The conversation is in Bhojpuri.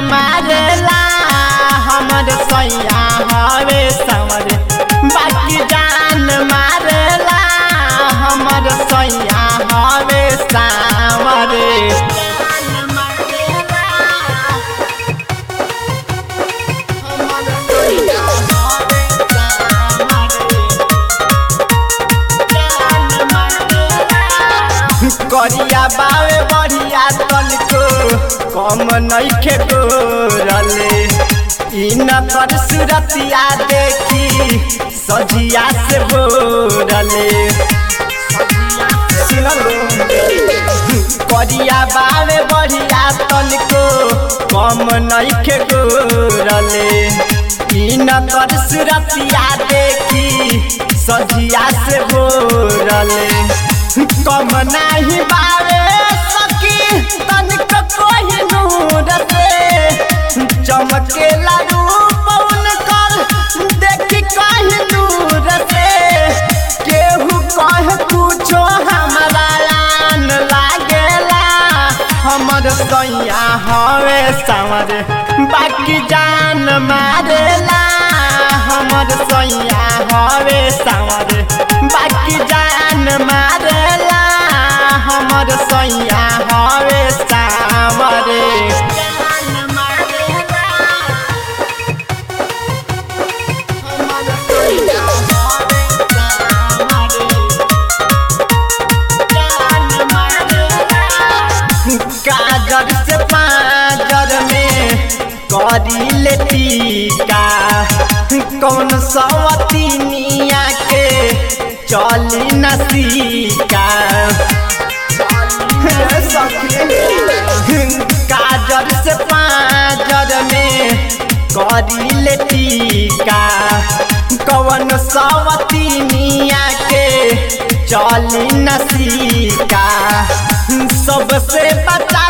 मारेला हमर सैया हवे सावर बाकी जान मारेला हमर सैया हवे सावर करिया बावे बढ़िया तनको कम नइखे गोरले इन कर सुरतिया देखी सजिया से बोरले करिया बावे बढ़िया तनको कम नइखे गोरले इन कर सुरतिया देखी सजिया से बोरले कम नहीं बावे सकी तनिक कोई नूर से चमकेला रूप उनकर देखी कहीं दूर से केहू कहे कुछो हमरा आन लागेला हमर सैया हवे सावर बाकी जान मारेला हमर सैया हवे सावर बाकी जान मारेला हमर सैया हवे सावर काजर से पाजर में करी ले टीका कौन सवतीनिया के चली नसीका काजर से पाजर में करी ले टीका कौन सवतीनिया के चली नसीका सबसे बचा